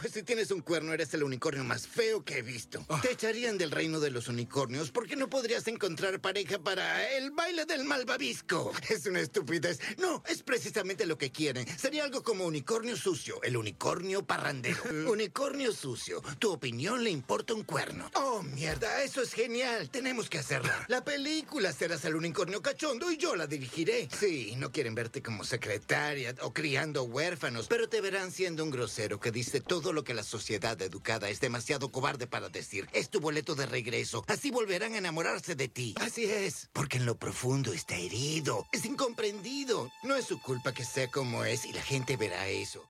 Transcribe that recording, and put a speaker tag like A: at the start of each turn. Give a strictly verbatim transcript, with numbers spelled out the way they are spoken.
A: Pues si tienes un cuerno, eres el unicornio más feo que he visto. Oh. Te echarían del reino de los unicornios porque no podrías encontrar pareja para el baile del malvavisco. Es una estupidez. No, es precisamente lo que quieren. Sería algo como unicornio sucio, el unicornio parrandero. Unicornio sucio. Tu opinión le importa un cuerno. Oh, mierda, eso es genial. Tenemos que hacerlo. La película serás el unicornio cachondo y yo la dirigiré. Sí, no quieren verte como secretaria o criando huérfanos, pero te verán siendo un grosero que dice todo lo que la sociedad educada es demasiado cobarde para decir. Es tu boleto de regreso. Así volverán a enamorarse de ti. Así es, porque en lo profundo está herido. Es incomprendido. No es su culpa que sea como es y la gente verá eso.